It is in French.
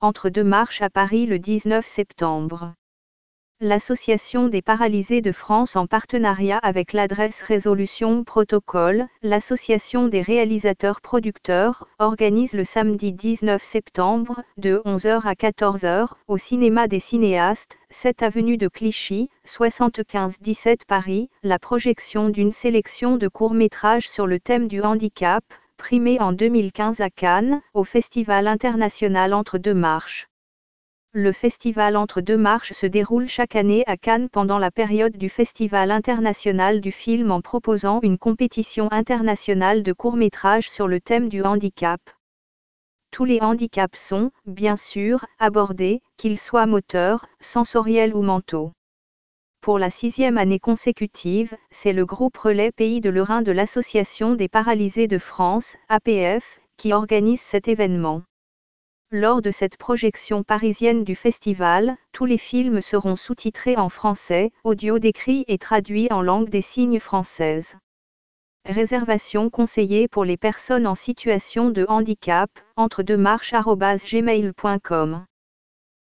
entre deux marches à Paris le 19 septembre. L'Association des paralysés de France en partenariat avec l'adresse Résolution Protocole, l'Association des réalisateurs-producteurs, organise le samedi 19 septembre, de 11h à 14h, au Cinéma des Cinéastes, 7 avenue de Clichy, 75-17 Paris, la projection d'une sélection de courts-métrages sur le thème du handicap, primé en 2015 à Cannes, au Festival international Entre deux marches. Le festival Entre deux marches se déroule chaque année à Cannes pendant la période du Festival international du film en proposant une compétition internationale de courts-métrages sur le thème du handicap. Tous les handicaps sont, bien sûr, abordés, qu'ils soient moteurs, sensoriels ou mentaux. Pour la 6e année consécutive, c'est le groupe Relais Pays de Lorrain de l'Association des paralysés de France, APF, qui organise cet événement. Lors de cette projection parisienne du festival, tous les films seront sous-titrés en français, audio décrit et traduits en langue des signes française. Réservation conseillée pour les personnes en situation de handicap, entre deux marches@gmail.com.